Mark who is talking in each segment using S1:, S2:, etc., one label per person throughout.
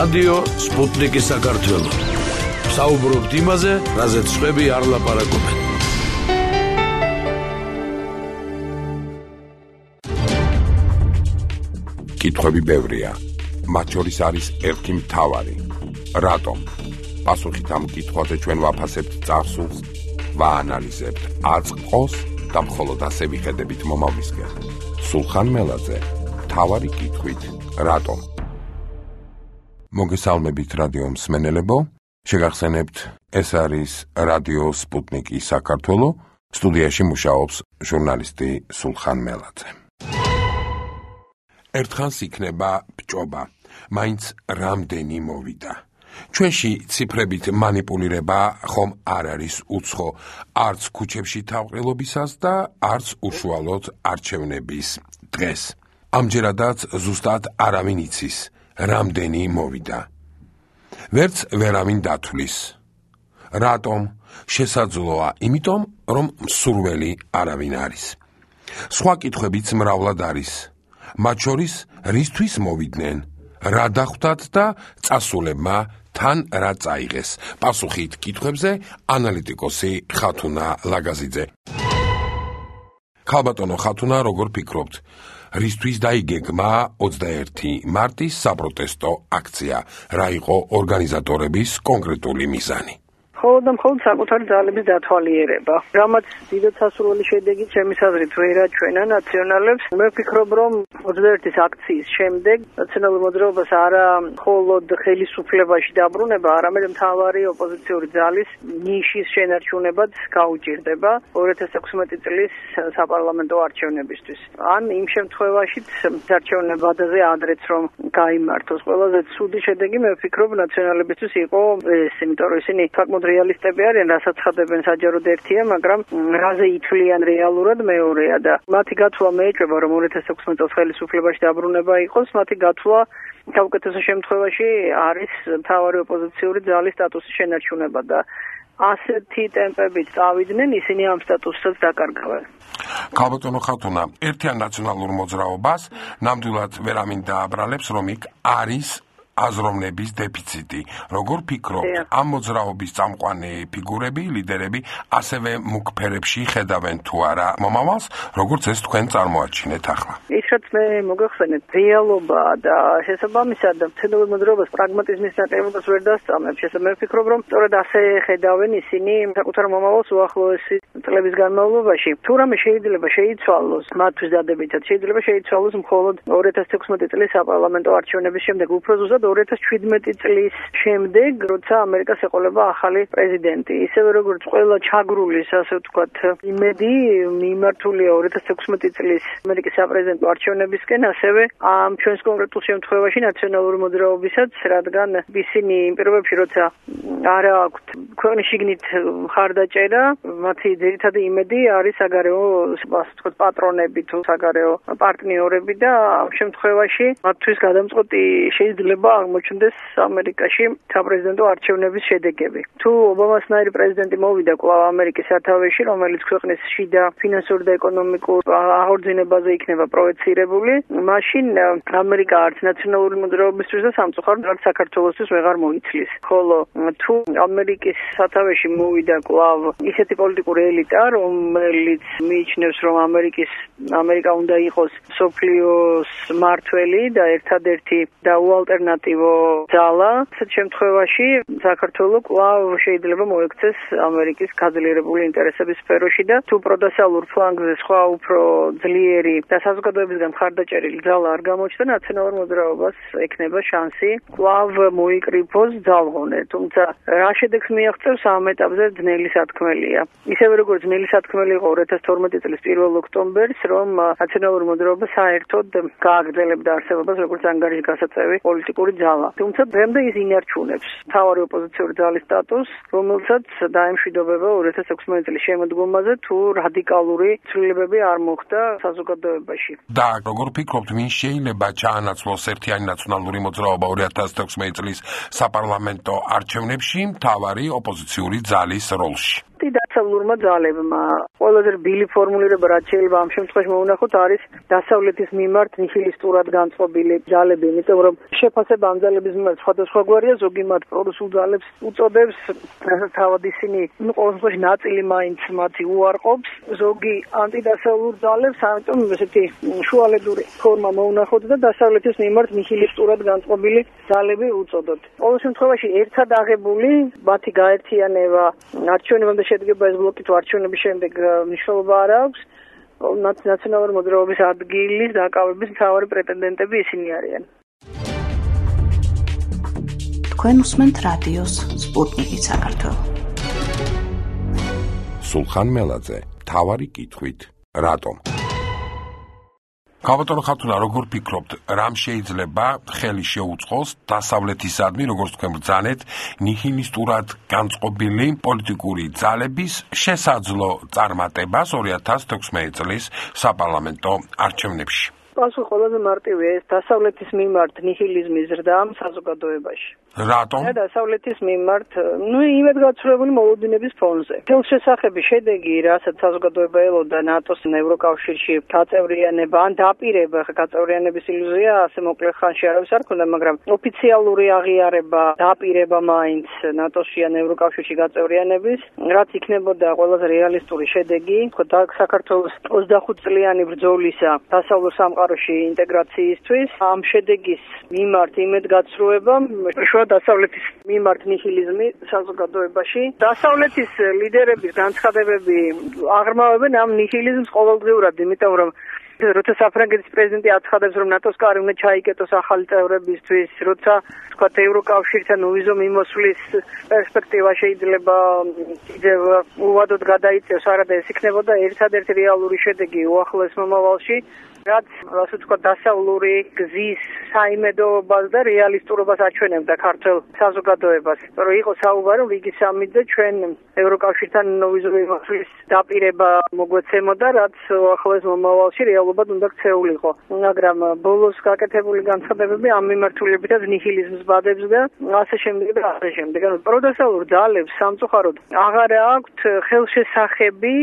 S1: რადიო სპუტნიკი საქართველო. საუბრობთ იმაზე, რაზეც სხვები არ ლაპარაკობენ.
S2: კითხვები ბევრია. მათ შორის არის ერთი მთავარი. რატომ? პასუხით ამ კითხვაზე ჩვენ ვაფასებთ წარსულს, ვაანალიზებთ აწყოს და მხოლოდ ასე ვიხედებით მომავლისკენ. სულხან მელაძე, მთავარი კითხვით, რატომ? მოგესალმებით რადიო მსმენელებო, შეგახსენებთ, ეს არის რადიო სპუტნიკი საქართველო, სტუდიაში მუშაობს ჟურნალისტი სულხან მელაძე. ერთხანს იქნება ბჭობა, მაინც რამდენი მოვიდა. ჩვენში ციფრებით მანიპულირება ხომ არ არის უცხო, არც ქუჩებში თავყრილობისას და არც უშუალოდ არჩევნების დღეს. ამჯერადაც ზუსტად არავინ იცის, რამდენი მოვიდა. ვერც ვერავინ დათვლის. რატომ? შესაძლოა, იმიტომ, რომ მსურველი არავინ არის. სხვა კითხვებიც მრავლად არის. მათ შორის, რისთვის მოვიდნენ, რა დახვდათ და წასულებმა თან რა წაიღეს. პასუხით კითხვებზე ანალიტიკოსი ხათუნა ლაგაზიძე. ქალბატონო ხათუნა, როგორ ფიქრობთ? რისთვის დაიგეგმა 21 მარტის საპროტესტო აქცია? რა იყო ორგანიზატორების კონკრეტული მიზანი?
S3: მხოლოდ და მხოლოდ საკუთარი ძალების დათვალიერება. რამაც დიდად სასურველი შედეგი ჩემის აზრით ვერ აჩვენა ნაციონალებს. მე ვფიქრობ, რომ 21-ის აქციის შემდეგ ნაციონალურ მოძრაობას არა მხოლოდ ხელისუფლებაში დაბრუნება, არამედ მთავარი ოპოზიციური ძალის ნიშის შენარჩუნებაც გაუჭირდება 2016 წლის საპარლამენტო არჩევნებისთვის. ან იმ შემთხვევაშიც არჩევნებადაზე ადრეც რომ გაიმართოს. ყველაზე ცუდი შედეგი მე ვფიქრობ ნაციონალებისთვის იყო ეს, იმიტომ რომ ისინი საკმაოდ რეალისტები არიან, რასაც ხდებენ საჯაროდ ერთია, მაგრამ რაზე ითვლიან რეალურად მეორეა და მათი გათვლა მეეჭვება, რომ 2016 წელს ხელისუფლებაში დაბრუნება იყოს, მათი გათვლა საუკეთესო შემთხვევაში არის მთავარი ოპოზიციური ძალის სტატუსის შენარჩუნება და ასეთი ტემპებით წავიდნენ, ისინი ამ სტატუსსაც დაკარგავენ.
S2: ქალბატონო ხათუნა, ერთიან ნაციონალურ მოძრაობას ნამდვილად ვერავინ დააბრალებს, რომ იქ არის აზროვნების დეფიციტი. როგორ ფიქრობთ, ამ მოძრაობის წამყვანი ფიგურები, ლიდერები ასევე მუქ ფერებში ხედავენ თუ არა მომავალს, როგორც ეს თქვენ წარმოაჩინეთ ახლა?
S3: ის რაც მე მოგახსენეთ, რეალობა და შესაბამისად ნაციონალურ მოძრაობას პრაგმატიზმის ნაკლებობას ვერ დასწამებ. მე ვფიქრობ, რომ სწორედ ასე ხედავენ ისინი საკუთარ მომავალს უახლოესი წლების განმავლობაში. თუ რამე შეიძლება შეიცვალოს მათთვის დადებითად, შეიძლება შეიცვალოს მხოლოდ 2016 წლის საპარლამენტო არჩევნების შემდეგ, უფრო ზუსტად 2017 წლის შემდეგ, როცა ამერიკას ეყოლება ახალი პრეზიდენტი. ისევე როგორც ყველა ჩაგრულის, ასე ვთქვათ, იმედი მიმართულია 2016 წლის ამერიკის საპრეზიდენტო არჩევნებისკენ, ასევე ამ ჩვენს კონკრეტულ შემთხვევაში ნაციონალური მოძრაობისაც, რადგან ისინი იმ პირობებში, როცა არ აქვთ ქვეყნის შიგნით მხარდაჭერა, მათი ძირითადი იმედი არის საგარეო, ასე ვთქვათ, პატრონები თუ საგარეო პარტნიორები და ამ შემთხვევაში მათთვის გადამწყვეტი შეიძლება აღმოჩნდეს ამერიკაში საპრეზიდენტო არჩევნების შედეგები. თუ ობამასნაირი პრეზიდენტი მოვიდა კვლავ ამერიკის სათავეში, რომელიც ქვეყნის შიდა ფინანსურ და ეკონომიკურ აღორძინებაზე იქნება პროექცირებული, მაშინ ამერიკა არც ნაციონალური მოძრაობისთვის და სამწუხაროდ არც საქართველოსთვის ვეღარ მოიცლის. ხოლო თუ ამერიკის სათავეში მოვიდა კვლავ ისეთი პოლიტიკური ელიტა, რომელიც მიიჩნევს, რომ ამერიკა უნდა იყოს მსოფლიოს მმართველი და ერთადერთი და უალტერნატივო ძალა, ასეთ შემთხვევაში საქართველო კვლავ შეიძლება მოექცეს ამერიკის გაძლიერებული ინტერესების სფეროში და თუ პროდესალურ ფლანგზე სხვა უფრო ძლიერი და საზოგადოებისგან მხარდაჭერილი ძალა არ გამოჩნდა, ნაციონალურ მოძრაობას ექნება შანსი კვლავ მოიკრიფოს ძალღონე. თუმცა რა შედეგს მიაღწევს ამ ეტაპზე ძნელი სათქმელია. ისევე როგორც ძნელი სათქმელი იყო 2012 წლის 1 ოქტომბერს, რომ ნაციონალურ მოძრაობა საერთოდ გააგრძელებდა არსებობას როგორც ანგარიშ გასაწევი პოლიტიკური ძალა. თუმცა დღემდე ის ინარჩუნებს მთავარი ოპოზიციური ძალის სტატუსს, რომელსაც დაემშვიდობება 2016 წლის შემოდგომაზე, თუ რადიკალური ცვლილებები არ მოხდა საზოგადოებაში.
S2: და როგორ ფიქრობთ, ვინ შეიძლება ჩაანაცვლოს ერთიანი ნაციონალური მოძრაობა 2016 წლის საპარლამენტო არჩევნებში მთავარი ოპოზიციური ძალის როლში?
S3: და დასავლურმა ძალებმა ყველაზე რბილი ფორმულირება რაც შეიძლება ამ შემთხვევაში მოუნახოთ არის დასავლეთის მიმართ ნიჰილისტურად განწყობილი ძალები, იმიტომ რომ შეფასება ამ ძალების მიმართ სხვადასხვაგვარია, ზოგი მათ პრორუსულ ძალებს უწოდებს, რასაც თავად ისინი ყოველ შემთხვევაში ნაწილი მაინც მათი უარყოფს, ზოგი ანტიდასავლურ ძალებს, ამიტომ ესეთი შუალედური ფორმა მოუნახოთ და დასავლეთის მიმართ ნიჰილისტურად განწყობილი ძალები უწოდოთ. ყოველ შემთხვევაში ერთად აღებული მათი გაერთიანება არჩევნებამდე შედგება ეს ბლოკი თუ არჩევნების შემდეგ მნიშვნელობა არ აქვს. ნაციონალური მოძრაობის ადგილის დაკავების მთავარი პრეტენდენტები ისინი არიან.
S4: თქვენ უსმენთ რადიოს სპუტნიკი საქართველო.
S2: სულხან მელაძე, მთავარი კითხვით, რატომ? ქალბატონო ხათუნა, როგორ ფიქრობთ, რამ შეიძლება ხელი შეუწყოს დასავლეთისადმი, როგორც თქვენ ბრძანეთ, ნიჰილისტურად განწყობილი პოლიტიკური ძალების შესაძლო წარმატებას 2016 წლის საპარლამენტო არჩევნებში?
S3: პასუხი ყველაზე მარტივია, ეს დასავლეთის მიმართ ნიჰილიზმის ზრდა საზოგადოებაში.
S2: რატომ?
S3: დასავლეთის მიმართ, იმედგაცრუებული მოლოდინების ფონზე. ხელშესახების შედეგი, რასაც საზოგადოება ელოდა ნატოს ევროკავშირში გაწევრიანება, ან დაპირება, გაწევრიანების ილუზია ასე მოკლე ხანში არავის არ ქონდა, მაგრამ ოფიციალური აღიარება, დაპირება მაინც ნატოში ან ევროკავშირში გაწევრიანების, რაც იქნებოდა ყველაზე რეალისტური შედეგი, საქართველოს 25 წლიანი ბრძოლისა დასავლურ სამყაროში ინტეგრაციისთვის, ამ შედეგის მიმართ იმედგაცრუება დასავლეთის მიმართ ნიჰილიზმი საზოგადოებაში. დასავლეთის ლიდერების განცხადებები აღრმავებენ ამ ნიჰილიზმს ყოველდღიურად, იმიტომ რომ როცა საფრანგეთის პრეზიდენტი აცხადებს, რომ ნატოს კარი უნდა ჩაიკეტოს ახალი წევრებისთვის, როცა თქვათ ევროკავშირთან ვიზო მიმოსვლის პერსპექტივა შეიძლება კიდევ უვადოდ გადაიწევს, არადა ეს იქნებოდა ერთადერთი რეალური შედეგი უახლოეს მომავალში, რაც ასე ვთქვათ დასავლური გზის საიმედოობას და რეალისტურობას აჩვენებდა ქართულ საზოგადოებას. რომ იყო საუბარი რიგი სამით და ჩვენ ევროკავშირთან ვიზო მიმოსვლის დაპირება მოგვეცემოდა, რაც უახლოეს მომავალში რეალურად უნდა ქცეულიყო. მაგრამ ბოლოს გაკეთებული განცხადებები ამ მიმართულებითაც ნიჰილიზმს ბადებს და ასე შემდეგ და ასე შემდეგ. ანუ პროდასავლურ ძალებს სამწუხაროდ აღარ აქვთ ხელშესახები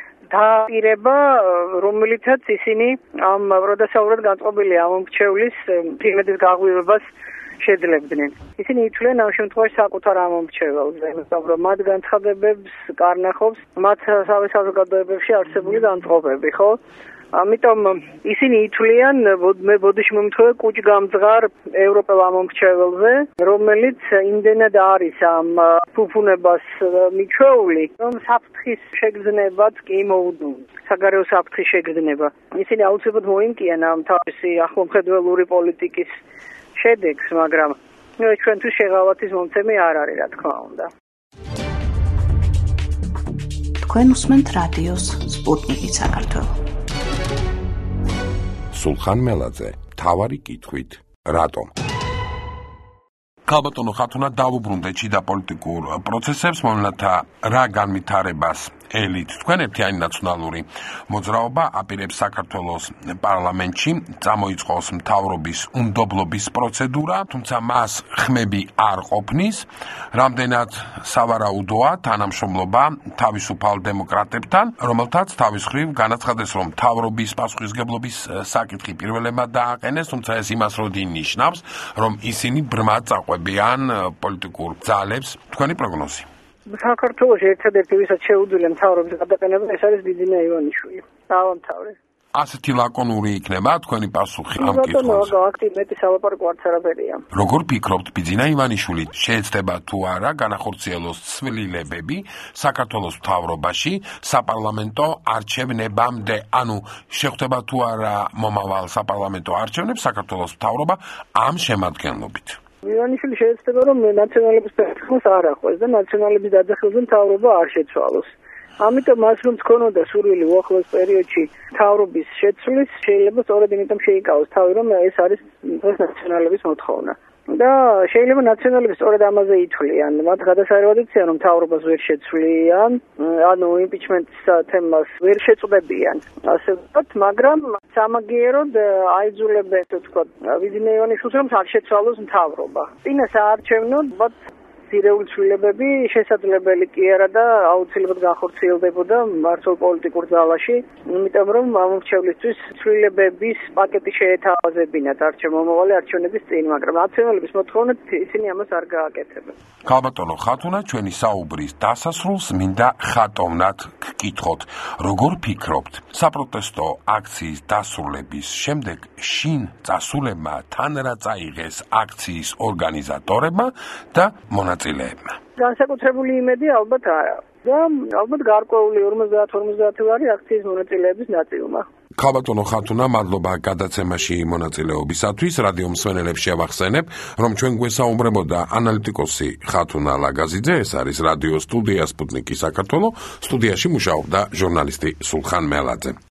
S3: დაპირება, რომელიცაც ისინი ამ პროდასავლურად განწყობილი ამომრჩევლის იმედის გაღვივებას შეძლებდნენ. ისინი ითვლიან ამ შემთხვევაში საკუთარ ამომრჩეველს, იმიტომ რომ მათ განცხადებებს კარნახობს მათ საზოგადოებებში არსებული განწყობები, ხო? ამიტომ ისინი ითვლიან, მე ბოდიში მომთხოვე კუჭგამძღარ ევროპელ ამომრჩეველზე, რომელიც იმდენად არის ამ ფუფუნებას მიჩვეული, რომ საფრთხის შეგრძნებაც კი მოუდუნს. საგარეო საფრთხის შეგრძნება. ისინი აუცილებლად მოიმკიან ამ თავისი ახლომხედველური პოლიტიკის შედეგს, მაგრამ ჩვენთვის შეღავათის მომცემი არ არის, რა თქმა უნდა.
S4: თქვენ უსმენთ რადიოს სპუტნიკი საქართველო.
S2: სულხან მელაძე, მთავარი კითხვით, რატომ? ქალბატონო ხათუნა, დავუბრუნდეთ შიდა პოლიტიკურ პროცესებს, მომლათა რა განვითარებას ელით თქვენ ერთიანი ნაციონალური მოძრაობა აპირებს საქართველოს პარლამენტში წამოიწყოს მთავრობის უნდობლობის პროცედურა, თუმცა მას ხმები არ ყოფნის, რამდენად სავარაუდოა თანამშრომლობა თავისუფალ დემოკრატებთან, რომელთაც თავის მხრივ განაცხადეს, რომ მთავრობის პასუხისმგებლობის საკითხი პირველებად დააყენეს, თუმცა ეს იმას როდი ნიშნავს, რომ ისინი ბრმად წაყვებიან პოლიტიკურ ძალებს. თქვენი პროგნოზი?
S3: საქართველოში ერთადერთი ვისაც შეუძლია მთავრობის გადაყენება, ეს არის ბიძინა ივანიშვილი. დავამთავრე.
S2: ასეთი ლაკონური იქნება თქვენი პასუხი ამ კითხვაზე?
S3: აქტივ მეტი სალაპარაკო არც არაფერია.
S2: როგორ ფიქრობთ, ბიძინა ივანიშვილი შეეცდება თუ არა განახორციელოს ცვლილებები საქართველოს მთავრობაში საპარლამენტო არჩევნებამდე? ანუ შეხვდება თუ არა მომავალ საპარლამენტო არჩევნებს საქართველოს მთავრობა ამ შემადგენლობით?
S3: ივანიშვილი შეეცდება, რომ ნაციონალების პერიფერიას არ ახლოს და ნაციონალების დაძახილზე მთავრობა არ შეცვალოს. ამიტომ მას რომ თქონოდა სურვილი უახლოეს პერიოდში მთავრობის შეცვლის, შეიძლება სწორედ იმიტომ შეიკავოს თავი, რომ ეს არის ნაციონალების მოთხოვნა. და შეიძლება ნაციონალები სწორედ ამაზე ითვლიან. მათ გადასარევად იციან, რომ მთავრობას ვერ შეცვლიან, ანუ იმპიჩმენტის თემას ვერ შეწყვეტებიან. ასე ვთქვათ, მაგრამ სამაგიეროდ აიძულებენ, თქო, ბიძინა ივანიშვილს, რომ არ შეცვალოს მთავრობა. წინა საარჩევნო ძირეული ცვლილებები შესაძლებელი კი არა და აუცილებლად განხორციელდებოდა მართლ პოლიტიკურ ძალაში, იმიტომ რომ ამომრჩევლისთვის ცვლილებების პაკეტი შეეთავაზებინათ მომავალი არჩევნების წინ, მაგრამ ნაციონალების მოთხოვნით ისინი ამას არ გააკეთებენ.
S2: ქალბატონო ხათუნა, ჩვენი საუბრის დასასრულს მინდა ხატოვნად გკითხოთ, როგორ ფიქრობთ, საპროტესტო აქციის დასრულების შემდეგ შინ წასულებმა თან რა წაიღეს აქციის ორგანიზატორებმა და მონაწილეებმა?
S3: განსაკუთრებული იმედი ალბათ არა. და ალბათ გარკვეული 50-50 ლარი აქციის მონაწილეების ნაწილმა.
S2: ქალბატონო ხათუნა, მადლობა გადაცემაში მონაწილეობისათვის. რადიო მსმენელებს შევახსენებ, რომ ჩვენ გვესაუბრებოდა ანალიტიკოსი ხათუნა ლაგაზიძე, ეს არის რადიო სტუდია სპუტნიკი საქართველო, სტუდიაში მუშაობდა ჟურნალისტი სულხან მელაძე.